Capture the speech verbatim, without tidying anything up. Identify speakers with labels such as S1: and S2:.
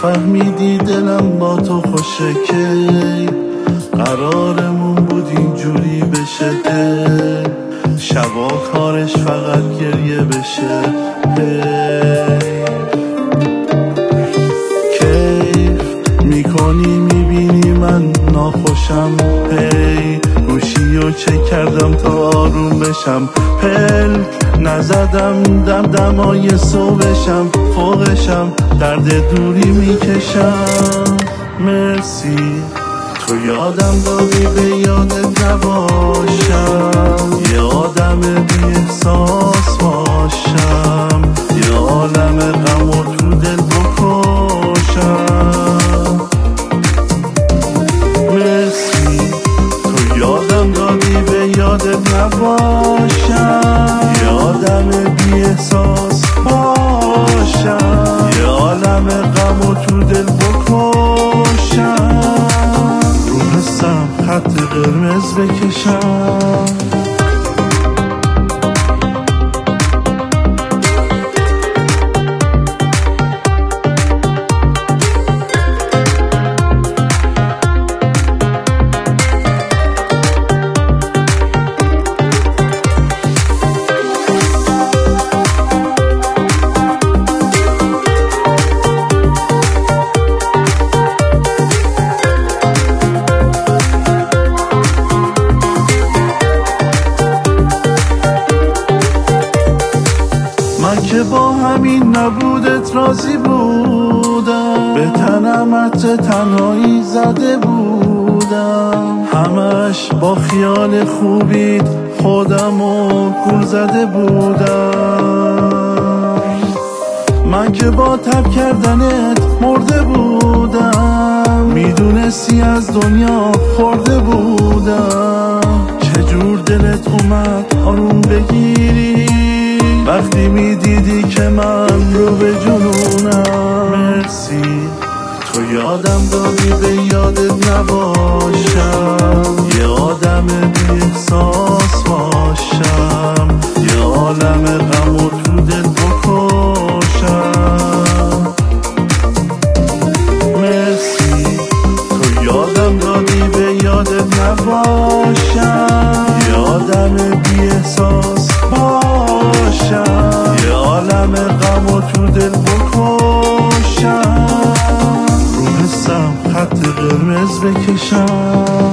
S1: فهمیدی دلم با تو خوشه که قرارمون بود اینجوری بشه دل شبا کارش فقط گریه بشه کیف میکنی میبینی من ناخوشم هی گوشی و چک کردم تا آروم بشم پلک نزدم دم دمای صبحشم فوقشم درد دوری میکشم مرسی تو یادم دادی به یادت نباشم یه آدم بی احساس باشم یه عالم غم و تو دل بکشم مرسی تو یادم دادی به یادت نباشم یه آدم بی احساس باشم یه عالم غم و تو دل بکشم رو حسم خط قرمز بکشم من که با همین نبودت راضی بودم به تنمت تنهایی زده بودم همش با خیال خوبیت خودمو گول زده بودم من که با تب کردنت مرده بودم میدونستی از دنیا خورده بودم چجور دلت اومد آروم بگیری وقتی میدیدی که من رو به جنونم مرسی تو یادم دادی به یادت نباشم یه آدم بی احساس باشم یه عالم غم و تو دل بکشم مرسی تو یادم دادی به یادت نباشم یه آدم بی احساس باشم یه عالم غم و تو دل بکشم رو حسم خط قرمز بکشم